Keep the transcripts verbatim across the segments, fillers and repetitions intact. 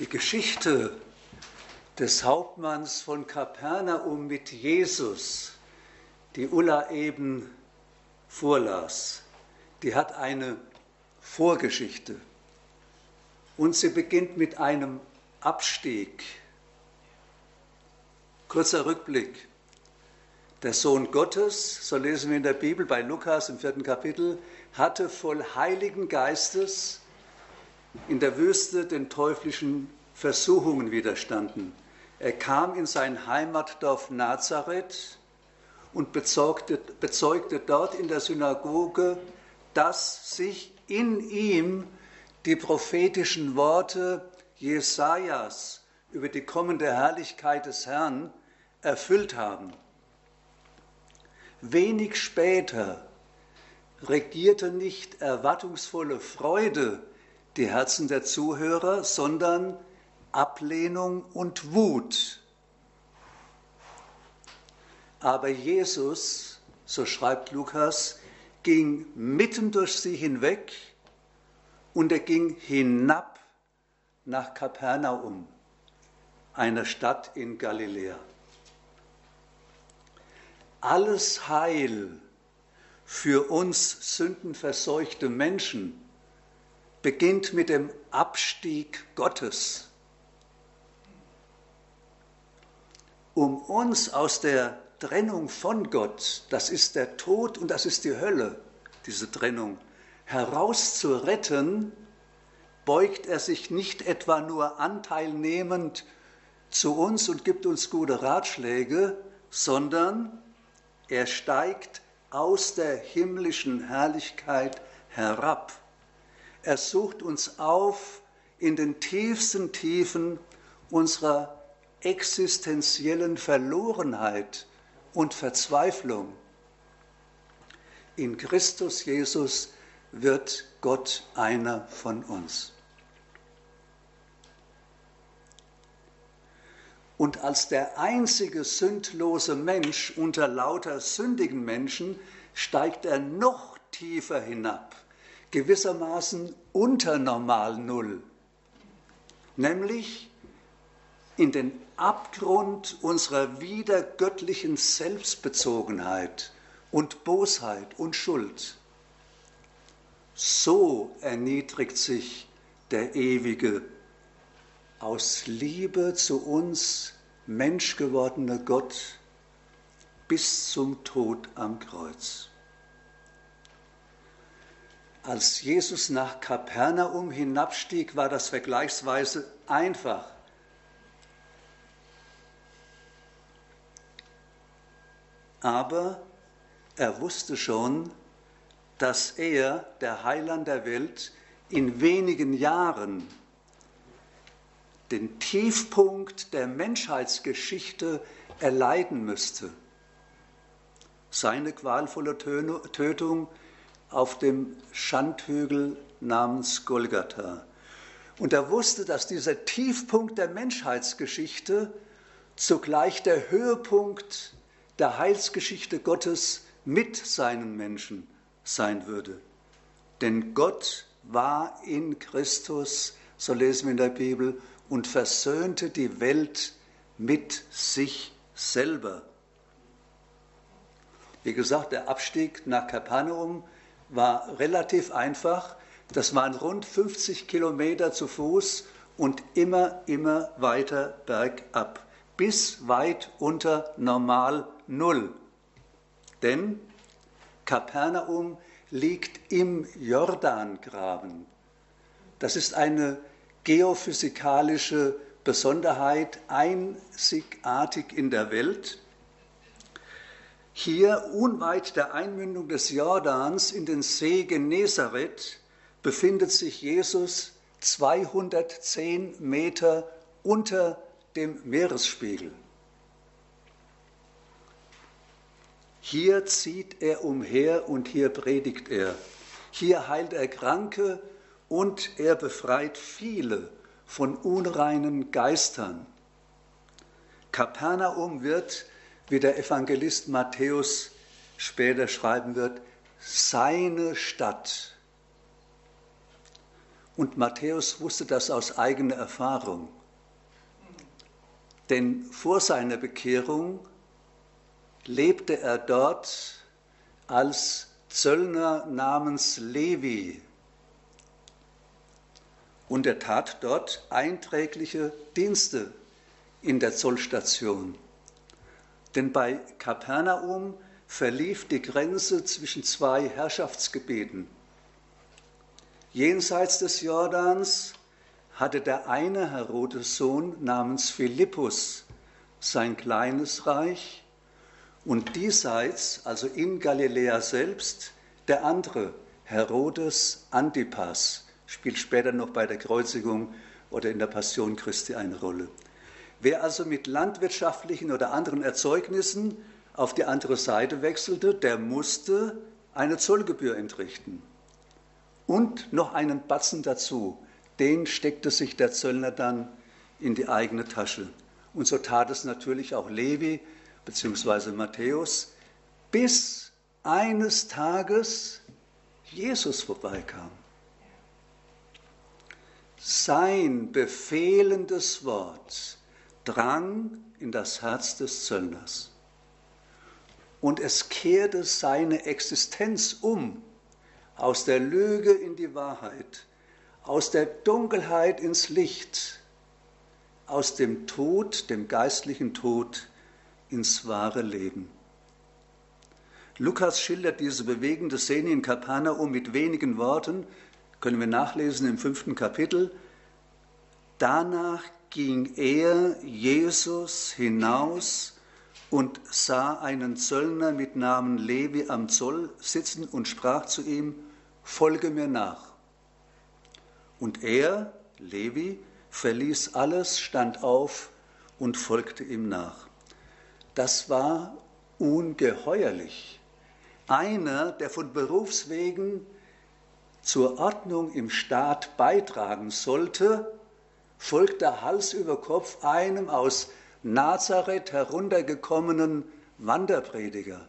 Die Geschichte des Hauptmanns von Kapernaum mit Jesus, die Ulla eben vorlas, die hat eine Vorgeschichte. Und sie beginnt mit einem Abstieg. Kurzer Rückblick. Der Sohn Gottes, so lesen wir in der Bibel bei Lukas im vierten Kapitel, hatte voll Heiligen Geistes in der Wüste den teuflischen Versuchungen widerstanden. Er kam in sein Heimatdorf Nazareth und bezeugte, bezeugte dort in der Synagoge, dass sich in ihm die prophetischen Worte Jesajas über die kommende Herrlichkeit des Herrn erfüllt haben. Wenig später regierte nicht erwartungsvolle Freude die Herzen der Zuhörer, sondern Ablehnung und Wut. Aber Jesus, so schreibt Lukas, ging mitten durch sie hinweg und er ging hinab nach Kapernaum, einer Stadt in Galiläa. Alles Heil für uns sündenverseuchte Menschen beginnt mit dem Abstieg Gottes. Um uns aus der Trennung von Gott, das ist der Tod und das ist die Hölle, diese Trennung, herauszuretten, beugt er sich nicht etwa nur anteilnehmend zu uns und gibt uns gute Ratschläge, sondern er steigt aus der himmlischen Herrlichkeit herab. Er sucht uns auf in den tiefsten Tiefen unserer existenziellen Verlorenheit und Verzweiflung. In Christus Jesus wird Gott einer von uns. Und als der einzige sündlose Mensch unter lauter sündigen Menschen steigt er noch tiefer hinab, gewissermaßen unter Normal Null, nämlich in den Abgrund unserer widergöttlichen Selbstbezogenheit und Bosheit und Schuld. So erniedrigt sich der Ewige, aus Liebe zu uns menschgewordene Gott bis zum Tod am Kreuz. Als Jesus nach Kapernaum hinabstieg, war das vergleichsweise einfach. Aber er wusste schon, dass er, der Heiland der Welt, in wenigen Jahren den Tiefpunkt der Menschheitsgeschichte erleiden müsste. Seine qualvolle Tötung auf dem Schandhügel namens Golgatha. Und er wusste, dass dieser Tiefpunkt der Menschheitsgeschichte zugleich der Höhepunkt der Heilsgeschichte Gottes mit seinen Menschen sein würde. Denn Gott war in Christus, so lesen wir in der Bibel, und versöhnte die Welt mit sich selber. Wie gesagt, der Abstieg nach Kapernaum war relativ einfach. Das waren rund fünfzig Kilometer zu Fuß und immer, immer weiter bergab, bis weit unter Normal Null. Denn Kapernaum liegt im Jordangraben. Das ist eine geophysikalische Besonderheit, einzigartig in der Welt. Hier, unweit der Einmündung des Jordans in den See Genezareth, befindet sich Jesus zweihundertzehn Meter unter dem Meeresspiegel. Hier zieht er umher und hier predigt er. Hier heilt er Kranke und er befreit viele von unreinen Geistern. Kapernaum wird, wie der Evangelist Matthäus später schreiben wird, seine Stadt. Und Matthäus wusste das aus eigener Erfahrung. Denn vor seiner Bekehrung lebte er dort als Zöllner namens Levi. Und er tat dort einträgliche Dienste in der Zollstation. Denn bei Kapernaum verlief die Grenze zwischen zwei Herrschaftsgebieten. Jenseits des Jordans hatte der eine Herodes-Sohn namens Philippus sein kleines Reich und diesseits, also in Galiläa selbst, der andere, Herodes Antipas, spielt später noch bei der Kreuzigung oder in der Passion Christi eine Rolle. Wer also mit landwirtschaftlichen oder anderen Erzeugnissen auf die andere Seite wechselte, der musste eine Zollgebühr entrichten. Und noch einen Batzen dazu, den steckte sich der Zöllner dann in die eigene Tasche. Und so tat es natürlich auch Levi bzw. Matthäus, bis eines Tages Jesus vorbeikam. Sein befehlendes Wort drang in das Herz des Zöllners. Und es kehrte seine Existenz um, aus der Lüge in die Wahrheit, aus der Dunkelheit ins Licht, aus dem Tod, dem geistlichen Tod, ins wahre Leben. Lukas schildert diese bewegende Szene in Kapernaum mit wenigen Worten, können wir nachlesen im fünften Kapitel. Danach ging er, Jesus, hinaus und sah einen Zöllner mit Namen Levi am Zoll sitzen und sprach zu ihm, folge mir nach. Und er, Levi, verließ alles, stand auf und folgte ihm nach. Das war ungeheuerlich. Einer, der von Berufswegen zur Ordnung im Staat beitragen sollte, folgte Hals über Kopf einem aus Nazareth heruntergekommenen Wanderprediger.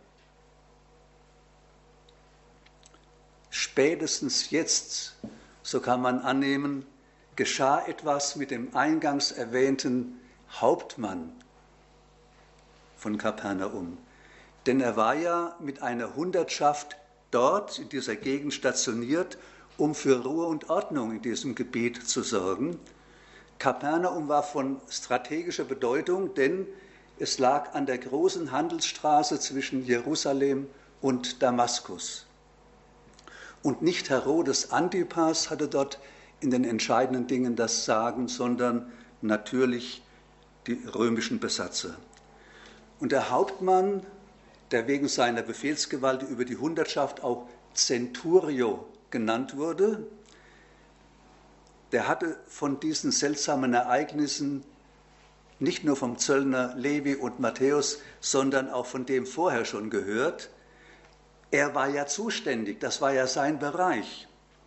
Spätestens jetzt, so kann man annehmen, geschah etwas mit dem eingangs erwähnten Hauptmann von Kapernaum. Denn er war ja mit einer Hundertschaft dort in dieser Gegend stationiert, um für Ruhe und Ordnung in diesem Gebiet zu sorgen. Kapernaum war von strategischer Bedeutung, denn es lag an der großen Handelsstraße zwischen Jerusalem und Damaskus. Und nicht Herodes Antipas hatte dort in den entscheidenden Dingen das Sagen, sondern natürlich die römischen Besatzer. Und der Hauptmann, der wegen seiner Befehlsgewalt über die Hundertschaft auch Centurio genannt wurde, der hatte von diesen seltsamen Ereignissen nicht nur vom Zöllner Levi und Matthäus, sondern auch von dem vorher schon gehört. Er war ja zuständig, das war ja sein Bereich.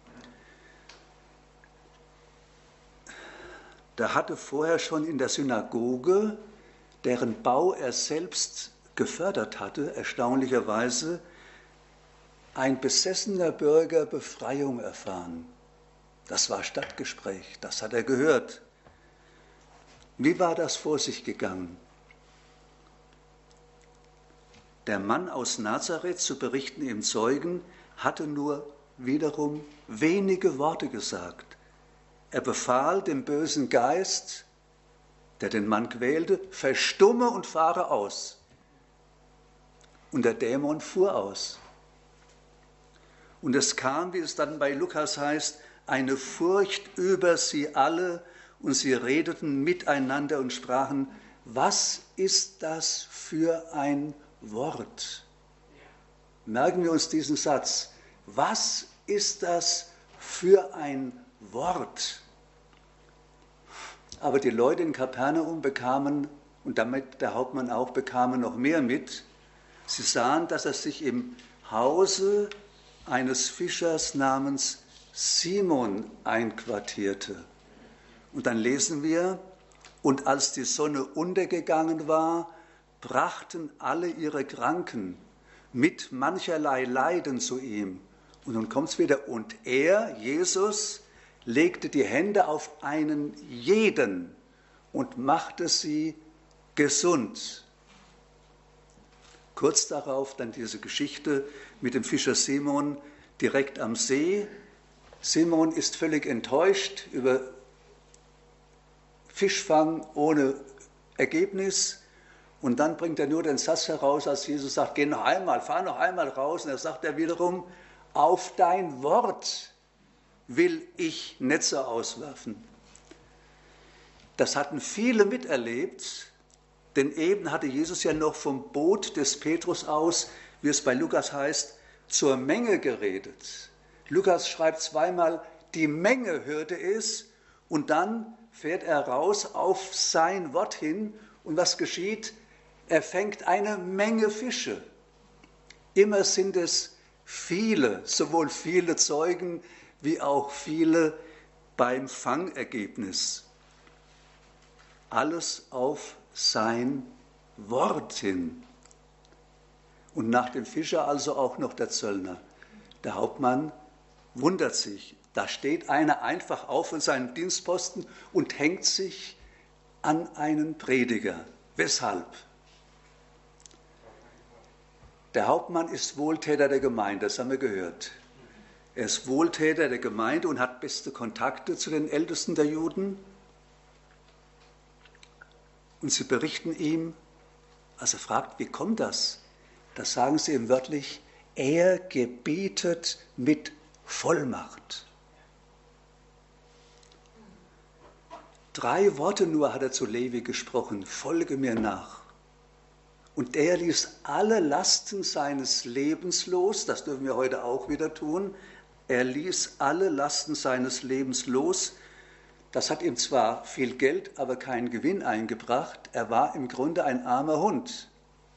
Der hatte vorher schon in der Synagoge, deren Bau er selbst gefördert hatte, erstaunlicherweise, ein besessener Bürger Befreiung erfahren. Das war Stadtgespräch, das hat er gehört. Wie war das vor sich gegangen? Der Mann aus Nazareth, zu berichten im Zeugen, hatte nur wiederum wenige Worte gesagt. Er befahl dem bösen Geist, der den Mann quälte, verstumme und fahre aus. Und der Dämon fuhr aus. Und es kam, wie es dann bei Lukas heißt, eine Furcht über sie alle, und sie redeten miteinander und sprachen, was ist das für ein Wort? Merken wir uns diesen Satz. Was ist das für ein Wort? Aber die Leute in Kapernaum bekamen, und damit der Hauptmann auch, bekamen noch mehr mit. Sie sahen, dass er sich im Hause eines Fischers namens Simon einquartierte. Und dann lesen wir, und als die Sonne untergegangen war, brachten alle ihre Kranken mit mancherlei Leiden zu ihm. Und nun kommt es wieder, und er, Jesus, legte die Hände auf einen jeden und machte sie gesund. Kurz darauf dann diese Geschichte mit dem Fischer Simon direkt am See. Simon ist völlig enttäuscht über Fischfang ohne Ergebnis. Und dann bringt er nur den Satz heraus, als Jesus sagt, geh noch einmal, fahr noch einmal raus. Und er sagt er wiederum, auf dein Wort will ich Netze auswerfen. Das hatten viele miterlebt, denn eben hatte Jesus ja noch vom Boot des Petrus aus, wie es bei Lukas heißt, zur Menge geredet. Lukas schreibt zweimal, die Menge hörte es und dann fährt er raus auf sein Wort hin und was geschieht? Er fängt eine Menge Fische. Immer sind es viele, sowohl viele Zeugen wie auch viele beim Fangergebnis. Alles auf sein Wort hin. Und nach dem Fischer also auch noch der Zöllner. Der Hauptmann wundert sich. Da steht einer einfach auf von seinem Dienstposten und hängt sich an einen Prediger. Weshalb? Der Hauptmann ist Wohltäter der Gemeinde, das haben wir gehört. Er ist Wohltäter der Gemeinde und hat beste Kontakte zu den Ältesten der Juden. Und sie berichten ihm, als er fragt, wie kommt das? Da sagen sie ihm wörtlich, er gebietet mit Vollmacht. Drei Worte nur hat er zu Levi gesprochen, folge mir nach. Und er ließ alle Lasten seines Lebens los, das dürfen wir heute auch wieder tun. Er ließ alle Lasten seines Lebens los. Das hat ihm zwar viel Geld, aber keinen Gewinn eingebracht. Er war im Grunde ein armer Hund.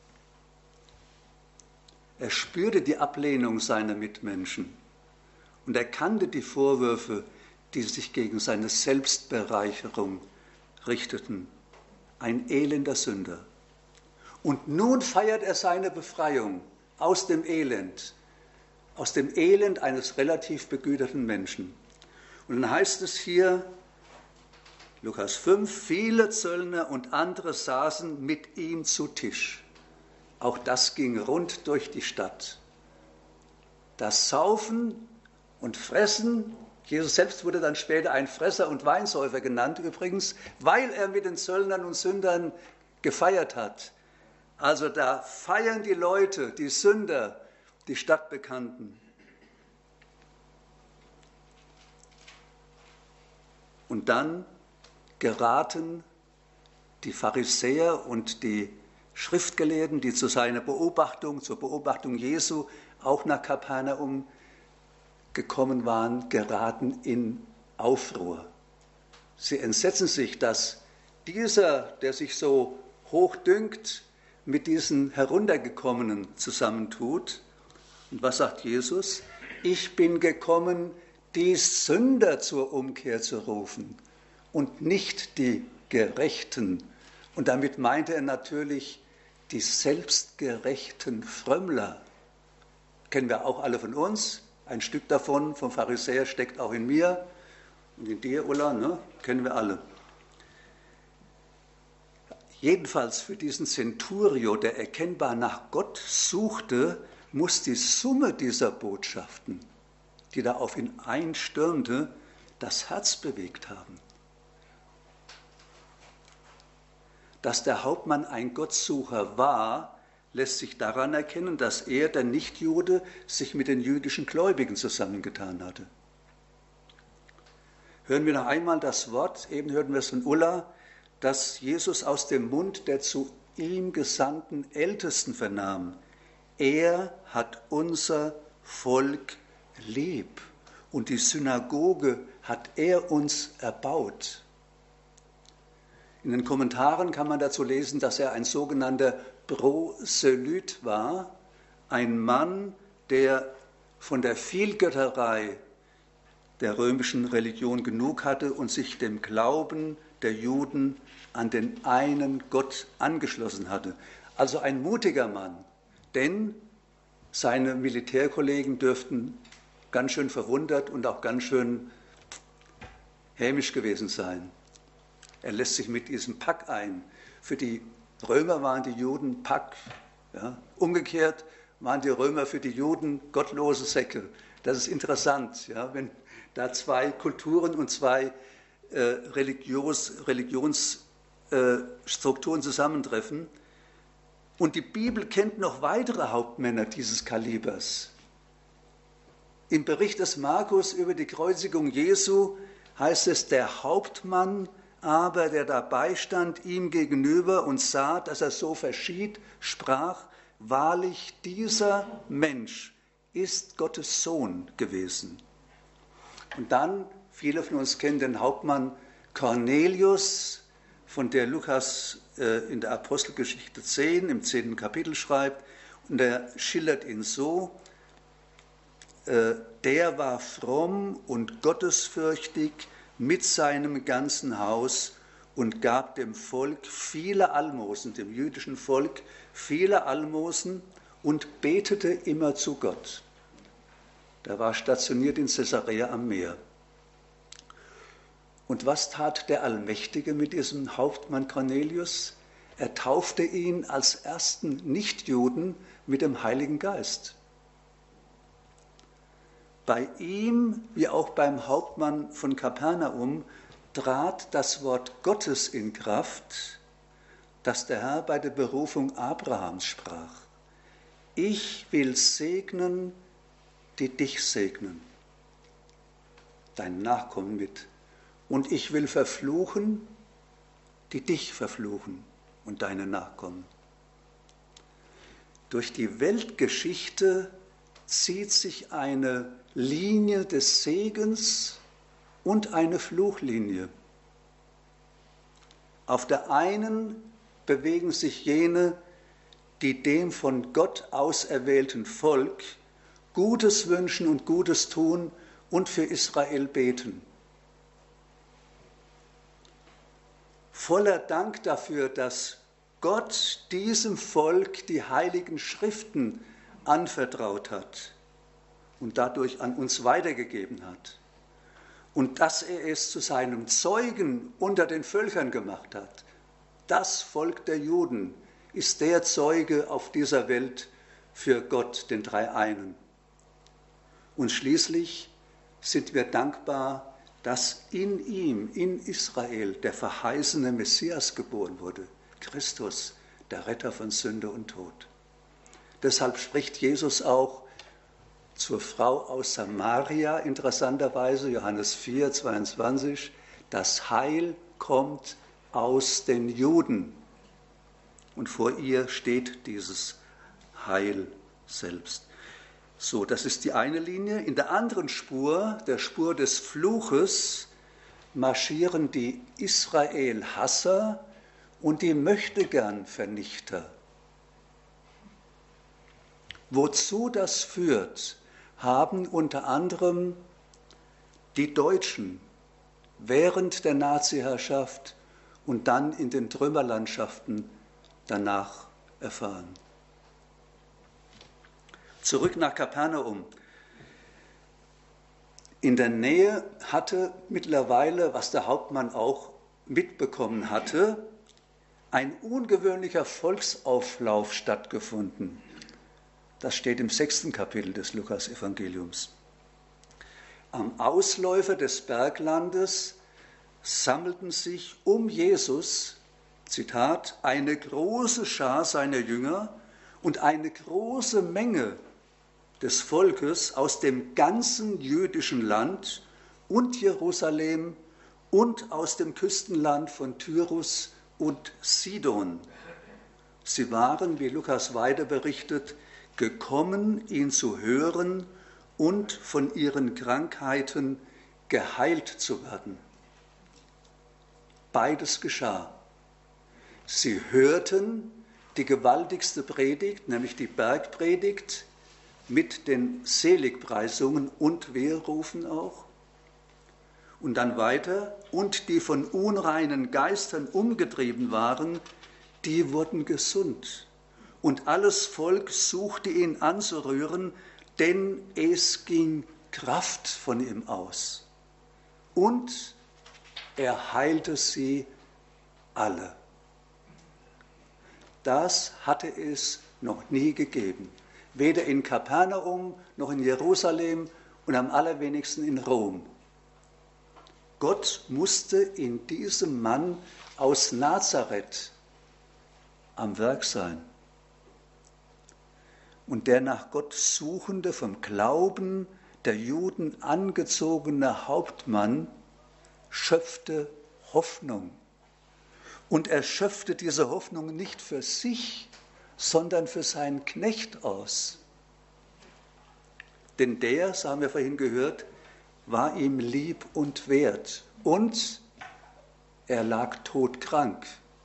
Er spürte die Ablehnung seiner Mitmenschen und er kannte die Vorwürfe, die sich gegen seine Selbstbereicherung richteten. Ein elender Sünder. Und nun feiert er seine Befreiung aus dem Elend, aus dem Elend eines relativ begüterten Menschen. Und dann heißt es hier, Lukas fünf, viele Zöllner und andere saßen mit ihm zu Tisch. Auch das ging rund durch die Stadt. Das Saufen und Fressen, Jesus selbst wurde dann später ein Fresser und Weinsäufer genannt übrigens, weil er mit den Zöllnern und Sündern gefeiert hat. Also da feiern die Leute, die Sünder, die Stadtbekannten. Und dann geraten die Pharisäer und die Schriftgelehrten, die zu seiner Beobachtung, zur Beobachtung Jesu auch nach Kapernaum gekommen waren, geraten in Aufruhr. Sie entsetzen sich, dass dieser, der sich so hoch dünkt, mit diesen Heruntergekommenen zusammentut. Und was sagt Jesus? Ich bin gekommen, die Sünder zur Umkehr zu rufen und nicht die Gerechten. Und damit meinte er natürlich die selbstgerechten Frömmler. Kennen wir auch alle von uns. Ein Stück davon, vom Pharisäer, steckt auch in mir und in dir, Ulla, ne? Kennen wir alle. Jedenfalls für diesen Centurio, der erkennbar nach Gott suchte, muss die Summe dieser Botschaften, die da auf ihn einstürmte, das Herz bewegt haben. Dass der Hauptmann ein Gottsucher war, lässt sich daran erkennen, dass er, der Nichtjude, sich mit den jüdischen Gläubigen zusammengetan hatte. Hören wir noch einmal das Wort, eben hörten wir es von Ulla, dass Jesus aus dem Mund der zu ihm gesandten Ältesten vernahm. Er hat unser Volk lieb und die Synagoge hat er uns erbaut. In den Kommentaren kann man dazu lesen, dass er ein sogenannter Proselyt war, ein Mann, der von der Vielgötterei der römischen Religion genug hatte und sich dem Glauben der Juden an den einen Gott angeschlossen hatte. Also ein mutiger Mann, denn seine Militärkollegen dürften ganz schön verwundert und auch ganz schön hämisch gewesen sein. Er lässt sich mit diesem Pack ein. Für die Römer waren die Juden Pack. Ja. Umgekehrt waren die Römer für die Juden gottlose Säcke. Das ist interessant, ja, wenn da zwei Kulturen und zwei äh, Religions, Religionsstrukturen äh, zusammentreffen. Und die Bibel kennt noch weitere Hauptmänner dieses Kalibers. Im Bericht des Markus über die Kreuzigung Jesu heißt es, der Hauptmann aber, der dabei stand, ihm gegenüber und sah, dass er so verschied, sprach, wahrlich, dieser Mensch ist Gottes Sohn gewesen. Und dann, viele von uns kennen den Hauptmann Cornelius, von der Lukas äh, in der Apostelgeschichte zehn, im zehnten Kapitel schreibt, und er schildert ihn so, äh, der war fromm und gottesfürchtig mit seinem ganzen Haus und gab dem Volk viele Almosen, dem jüdischen Volk viele Almosen und betete immer zu Gott. Der war stationiert in Caesarea am Meer. Und was tat der Allmächtige mit diesem Hauptmann Cornelius? Er taufte ihn als ersten Nichtjuden mit dem Heiligen Geist. Bei ihm, wie auch beim Hauptmann von Kapernaum, trat das Wort Gottes in Kraft, das der Herr bei der Berufung Abrahams sprach. Ich will segnen, die dich segnen, dein Nachkommen mit. Und ich will verfluchen, die dich verfluchen und deine Nachkommen. Durch die Weltgeschichte zieht sich eine Linie des Segens und eine Fluchlinie. Auf der einen bewegen sich jene, die dem von Gott auserwählten Volk Gutes wünschen und Gutes tun und für Israel beten. Voller Dank dafür, dass Gott diesem Volk die heiligen Schriften anvertraut hat und dadurch an uns weitergegeben hat. Und dass er es zu seinem Zeugen unter den Völkern gemacht hat. Das Volk der Juden ist der Zeuge auf dieser Welt für Gott, den Dreieinen. Und schließlich sind wir dankbar, dass in ihm, in Israel, der verheißene Messias geboren wurde, Christus, der Retter von Sünde und Tod. Deshalb spricht Jesus auch zur Frau aus Samaria, interessanterweise, Johannes vier, zweiundzwanzig, das Heil kommt aus den Juden. Und vor ihr steht dieses Heil selbst. So, das ist die eine Linie. In der anderen Spur, der Spur des Fluches, marschieren die Israel-Hasser und die Möchtegern-Vernichter. Wozu das führt, haben unter anderem die Deutschen während der Nazi-Herrschaft und dann in den Trümmerlandschaften danach erfahren. Zurück nach Kapernaum. In der Nähe hatte mittlerweile, was der Hauptmann auch mitbekommen hatte, ein ungewöhnlicher Volksauflauf stattgefunden. Das steht im sechsten Kapitel des Lukas-Evangeliums. Am Ausläufer des Berglandes sammelten sich um Jesus, Zitat, eine große Schar seiner Jünger und eine große Menge des Volkes aus dem ganzen jüdischen Land und Jerusalem und aus dem Küstenland von Tyrus und Sidon. Sie waren, wie Lukas weiter berichtet, gekommen, ihn zu hören und von ihren Krankheiten geheilt zu werden. Beides geschah. Sie hörten die gewaltigste Predigt, nämlich die Bergpredigt, mit den Seligpreisungen und Weherufen auch. Und dann weiter, und die von unreinen Geistern umgetrieben waren, die wurden gesund. Und alles Volk suchte ihn anzurühren, denn es ging Kraft von ihm aus. Und er heilte sie alle. Das hatte es noch nie gegeben. Weder in Kapernaum noch in Jerusalem und am allerwenigsten in Rom. Gott musste in diesem Mann aus Nazareth am Werk sein. Und der nach Gott suchende, vom Glauben der Juden angezogene Hauptmann schöpfte Hoffnung. Und er schöpfte diese Hoffnung nicht für sich, sondern für seinen Knecht aus. Denn der, das haben wir vorhin gehört, war ihm lieb und wert. Und er lag todkrank.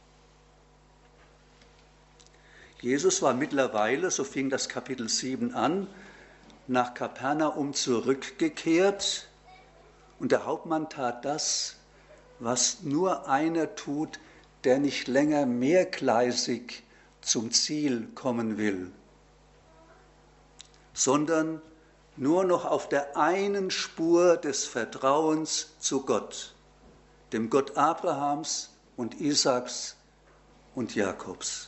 Jesus war mittlerweile, so fing das Kapitel sieben an, nach Kapernaum zurückgekehrt. Und der Hauptmann tat das, was nur einer tut, der nicht länger mehrgleisig zum Ziel kommen will, sondern nur noch auf der einen Spur des Vertrauens zu Gott, dem Gott Abrahams und Isaaks und Jakobs.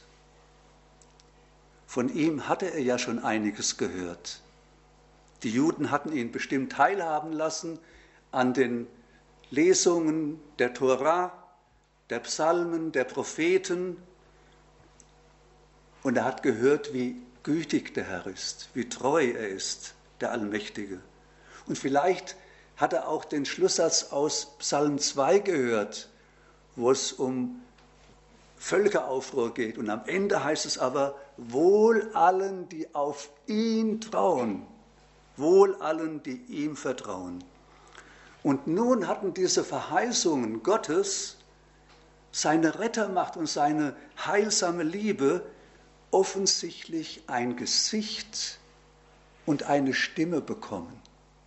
Von ihm hatte er ja schon einiges gehört. Die Juden hatten ihn bestimmt teilhaben lassen an den Lesungen der Tora, der Psalmen, der Propheten. Und er hat gehört, wie gütig der Herr ist, wie treu er ist, der Allmächtige. Und vielleicht hat er auch den Schlusssatz aus Psalm zwei gehört, wo es um Völkeraufruhr geht. Und am Ende heißt es aber, wohl allen, die auf ihn trauen, wohl allen, die ihm vertrauen. Und nun hatten diese Verheißungen Gottes, seine Rettermacht und seine heilsame Liebe offensichtlich ein Gesicht und eine Stimme bekommen.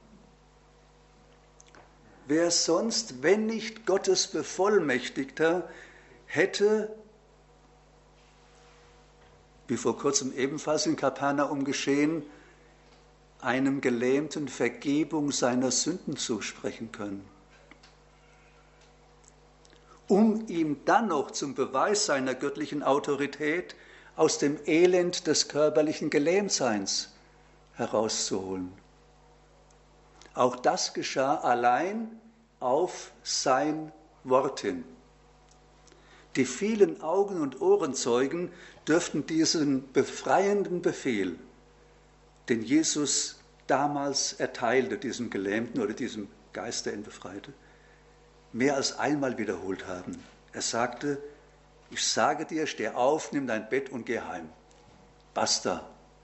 Wer sonst, wenn nicht Gottes Bevollmächtigter, hätte, wie vor kurzem ebenfalls in Kapernaum geschehen, einem Gelähmten Vergebung seiner Sünden zusprechen können, um ihm dann noch zum Beweis seiner göttlichen Autorität aus dem Elend des körperlichen Gelähmtseins herauszuholen. Auch das geschah allein auf sein Wort hin. Die vielen Augen- und Ohrenzeugen dürften diesen befreienden Befehl, den Jesus damals erteilte, diesem Gelähmten oder diesem Geist, der ihn befreite, mehr als einmal wiederholt haben. Er sagte, ich sage dir, steh auf, nimm dein Bett und geh heim. Basta.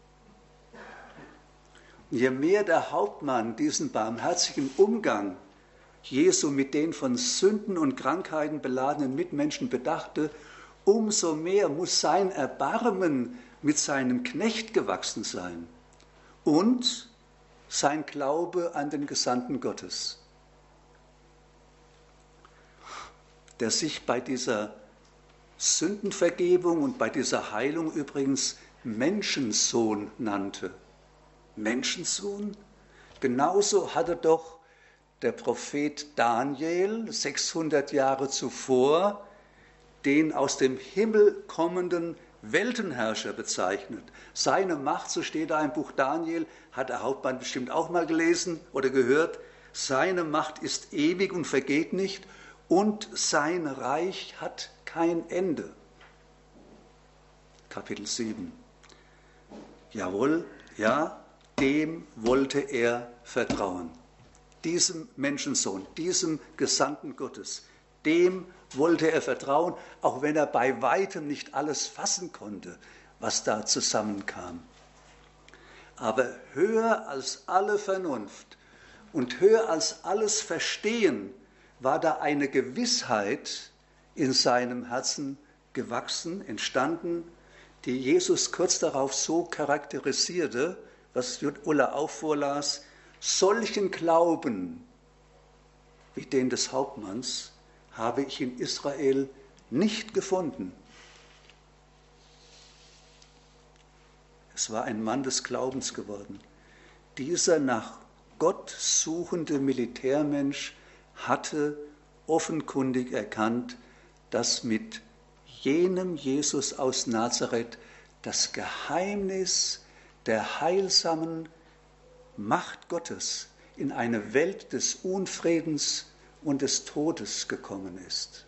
Und je mehr der Hauptmann diesen barmherzigen Umgang Jesu mit den von Sünden und Krankheiten beladenen Mitmenschen bedachte, umso mehr muss sein Erbarmen mit seinem Knecht gewachsen sein und sein Glaube an den Gesandten Gottes, der sich bei dieser Sündenvergebung und bei dieser Heilung übrigens Menschensohn nannte. Menschensohn? Genauso hatte doch der Prophet Daniel sechshundert Jahre zuvor den aus dem Himmel kommenden Weltenherrscher bezeichnet. Seine Macht, so steht da im Buch Daniel, hat der Hauptmann bestimmt auch mal gelesen oder gehört, seine Macht ist ewig und vergeht nicht und sein Reich hat kein Ende. Kapitel sieben. Jawohl, ja, dem wollte er vertrauen. Diesem Menschensohn, diesem Gesandten Gottes, dem wollte er vertrauen, auch wenn er bei weitem nicht alles fassen konnte, was da zusammenkam. Aber höher als alle Vernunft und höher als alles Verstehen war da eine Gewissheit in seinem Herzen gewachsen, entstanden, die Jesus kurz darauf so charakterisierte, was Ulla auch vorlas, solchen Glauben wie den des Hauptmanns habe ich in Israel nicht gefunden. Es war ein Mann des Glaubens geworden. Dieser nach Gott suchende Militärmensch hatte offenkundig erkannt, dass mit jenem Jesus aus Nazareth das Geheimnis der heilsamen Macht Gottes in eine Welt des Unfriedens und des Todes gekommen ist.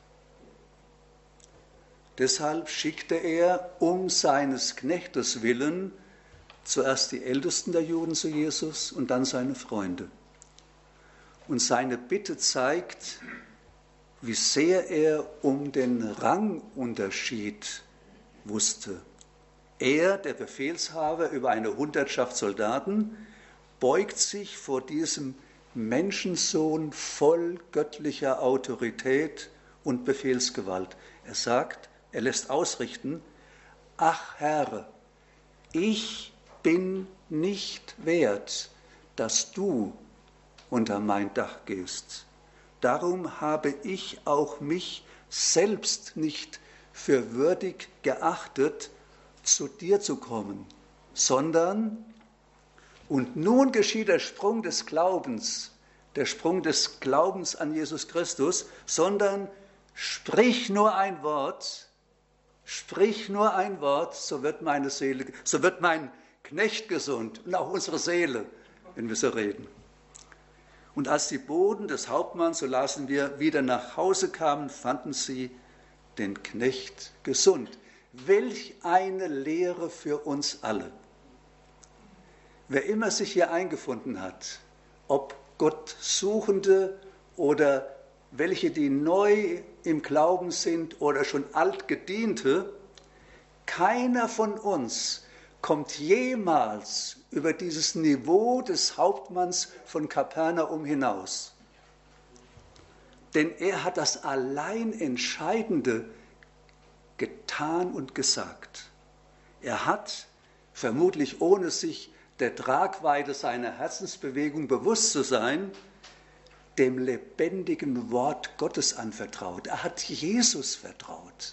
Deshalb schickte er um seines Knechtes willen zuerst die Ältesten der Juden zu Jesus und dann seine Freunde. Und seine Bitte zeigt, wie sehr er um den Rangunterschied wusste. Er, der Befehlshaber über eine Hundertschaft Soldaten, beugt sich vor diesem Menschensohn voll göttlicher Autorität und Befehlsgewalt. Er sagt, er lässt ausrichten, ach Herr, ich bin nicht wert, dass du unter mein Dach gehst. Darum habe ich auch mich selbst nicht für würdig geachtet, zu dir zu kommen, sondern, und nun geschieht der Sprung des Glaubens, der Sprung des Glaubens an Jesus Christus, sondern sprich nur ein Wort, sprich nur ein Wort, so wird meine Seele, so wird mein Knecht gesund und auch unsere Seele, wenn wir so reden. Und als die Boten des Hauptmanns, so lasen wir, wieder nach Hause kamen, fanden sie den Knecht gesund. Welch eine Lehre für uns alle. Wer immer sich hier eingefunden hat, ob Gottsuchende oder welche, die neu im Glauben sind oder schon altgediente, keiner von uns kommt jemals über dieses Niveau des Hauptmanns von Kapernaum hinaus. Denn er hat das allein Entscheidende getan und gesagt. Er hat, vermutlich ohne sich der Tragweite seiner Herzensbewegung bewusst zu sein, dem lebendigen Wort Gottes anvertraut. Er hat Jesus vertraut.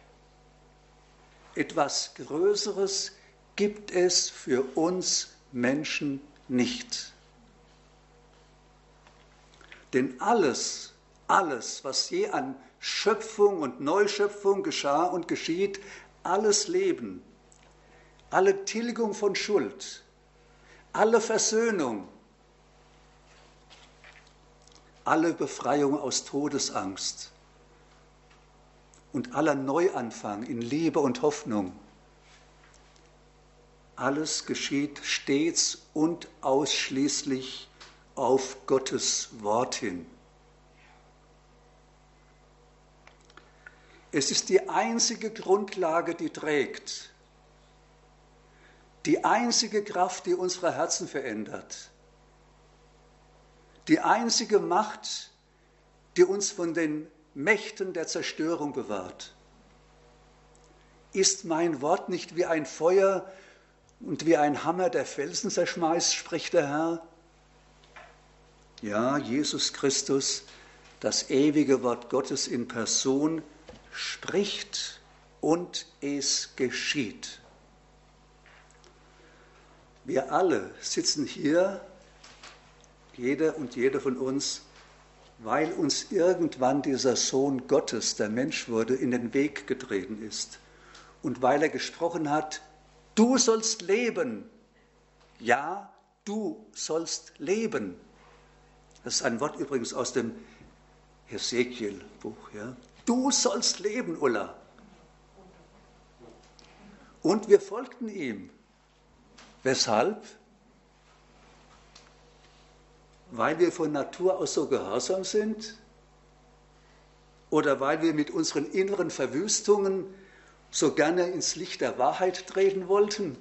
Etwas Größeres gibt es für uns Menschen nicht. Denn alles, alles, was je an Schöpfung und Neuschöpfung geschah und geschieht, alles Leben, alle Tilgung von Schuld, alle Versöhnung, alle Befreiung aus Todesangst und aller Neuanfang in Liebe und Hoffnung, alles geschieht stets und ausschließlich auf Gottes Wort hin. Es ist die einzige Grundlage, die trägt, die einzige Kraft, die unsere Herzen verändert, die einzige Macht, die uns von den Mächten der Zerstörung bewahrt. Ist mein Wort nicht wie ein Feuer und wie ein Hammer, der Felsen zerschmeißt, spricht der Herr? Ja, Jesus Christus, das ewige Wort Gottes in Person, spricht und es geschieht. Wir alle sitzen hier, jeder und jede von uns, weil uns irgendwann dieser Sohn Gottes, der Mensch wurde, in den Weg getreten ist. Und weil er gesprochen hat, du sollst leben. Ja, du sollst leben. Das ist ein Wort übrigens aus dem Hesekiel-Buch. Ja? Du sollst leben, Ulla. Und wir folgten ihm. Weshalb? Weil wir von Natur aus so gehorsam sind? Oder weil wir mit unseren inneren Verwüstungen so gerne ins Licht der Wahrheit treten wollten?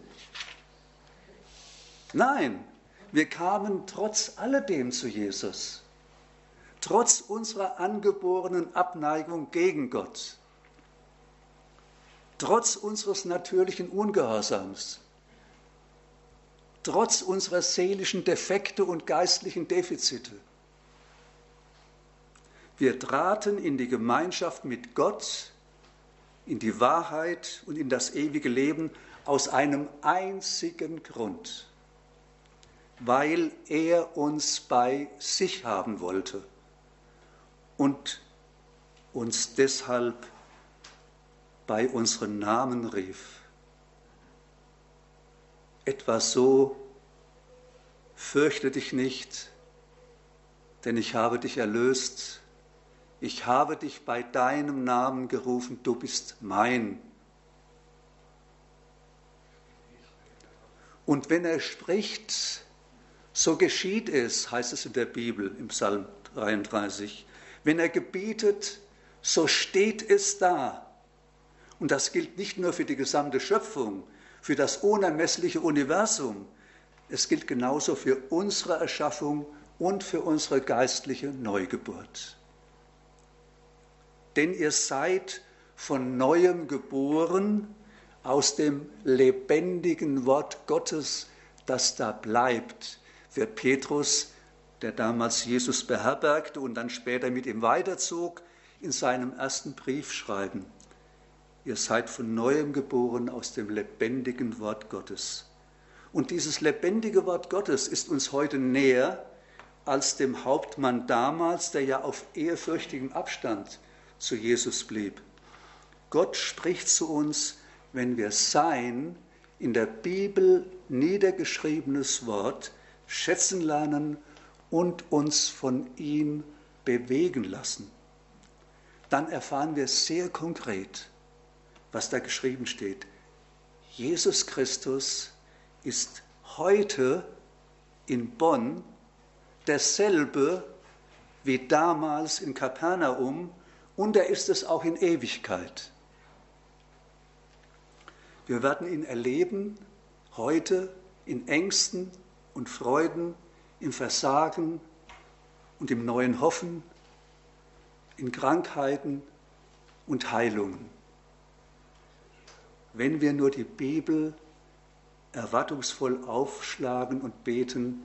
Nein, wir kamen trotz alledem zu Jesus. Trotz unserer angeborenen Abneigung gegen Gott. Trotz unseres natürlichen Ungehorsams. Trotz unserer seelischen Defekte und geistlichen Defizite. Wir traten in die Gemeinschaft mit Gott, in die Wahrheit und in das ewige Leben aus einem einzigen Grund, weil er uns bei sich haben wollte und uns deshalb bei unseren Namen rief. Etwa so: Fürchte dich nicht, denn ich habe dich erlöst. Ich habe dich bei deinem Namen gerufen, du bist mein. Und wenn er spricht, so geschieht es, heißt es in der Bibel im Psalm dreiunddreißig. Wenn er gebietet, so steht es da. Und das gilt nicht nur für die gesamte Schöpfung, für das unermessliche Universum. Es gilt genauso für unsere Erschaffung und für unsere geistliche Neugeburt. Denn ihr seid von Neuem geboren aus dem lebendigen Wort Gottes, das da bleibt, wird Petrus, der damals Jesus beherbergte und dann später mit ihm weiterzog, in seinem ersten Brief schreiben. Ihr seid von Neuem geboren aus dem lebendigen Wort Gottes. Und dieses lebendige Wort Gottes ist uns heute näher als dem Hauptmann damals, der ja auf ehrfürchtigem Abstand zu Jesus blieb. Gott spricht zu uns, wenn wir sein in der Bibel niedergeschriebenes Wort schätzen lernen und uns von ihm bewegen lassen. Dann erfahren wir sehr konkret, was da geschrieben steht. Jesus Christus ist heute in Bonn derselbe wie damals in Kapernaum und er ist es auch in Ewigkeit. Wir werden ihn erleben heute in Ängsten und Freuden, im Versagen und im neuen Hoffen, in Krankheiten und Heilungen. Wenn wir nur die Bibel erwartungsvoll aufschlagen und beten,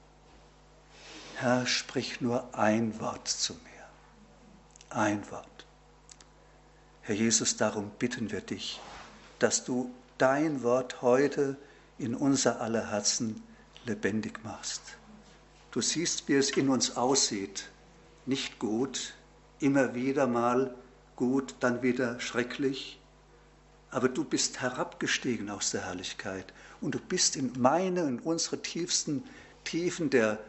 Herr, sprich nur ein Wort zu mir. Ein Wort. Herr Jesus, darum bitten wir dich, dass du dein Wort heute in unser aller Herzen lebendig machst. Du siehst, wie es in uns aussieht. Nicht gut, immer wieder mal gut, dann wieder schrecklich. Aber du bist herabgestiegen aus der Herrlichkeit und du bist in meine und unsere tiefsten Tiefen der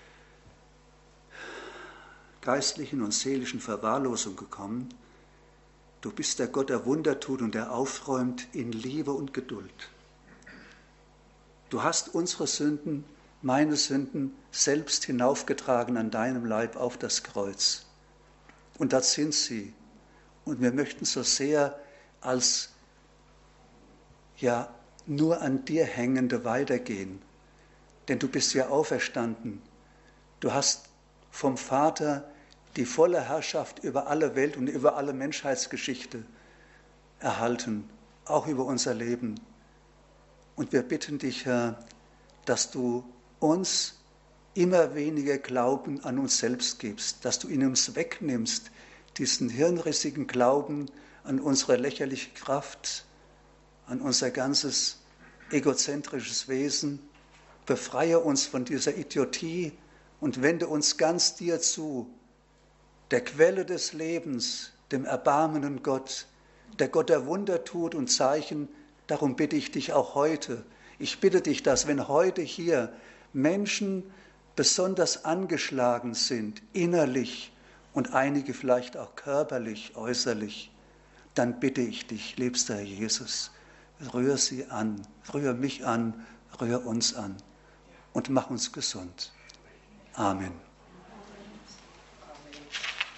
geistlichen und seelischen Verwahrlosung gekommen. Du bist der Gott, der Wunder tut und der aufräumt in Liebe und Geduld. Du hast unsere Sünden, meine Sünden, selbst hinaufgetragen an deinem Leib auf das Kreuz. Und das sind sie. Und wir möchten so sehr als ja nur an dir Hängende weitergehen. Denn du bist ja auferstanden. Du hast vom Vater die volle Herrschaft über alle Welt und über alle Menschheitsgeschichte erhalten, auch über unser Leben. Und wir bitten dich, Herr, dass du uns immer weniger Glauben an uns selbst gibst, dass du ihn uns wegnimmst, diesen hirnrissigen Glauben an unsere lächerliche Kraft, an unser ganzes egozentrisches Wesen. Befreie uns von dieser Idiotie und wende uns ganz dir zu, der Quelle des Lebens, dem erbarmenden Gott, der Gott der Wunder tut und Zeichen. Darum bitte ich dich auch heute. Ich bitte dich, dass wenn heute hier Menschen besonders angeschlagen sind, innerlich und einige vielleicht auch körperlich, äußerlich, dann bitte ich dich, liebster Herr Jesus, rühr sie an, rühr mich an, rühr uns an und mach uns gesund. Amen.